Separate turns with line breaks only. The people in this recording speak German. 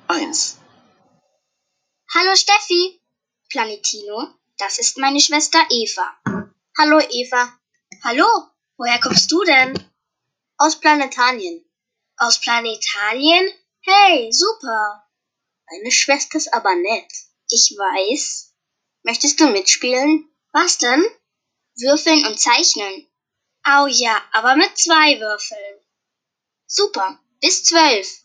1.
Hallo Steffi, Planetino, das ist meine Schwester Eva. Hallo Eva. Hallo, woher kommst du denn? Aus Planetanien. Aus Planetanien? Hey, super. Deine Schwester ist aber nett. Ich weiß. Möchtest du mitspielen? Was denn? Würfeln und zeichnen. Au ja, aber mit 2 Würfeln. Super, bis 12.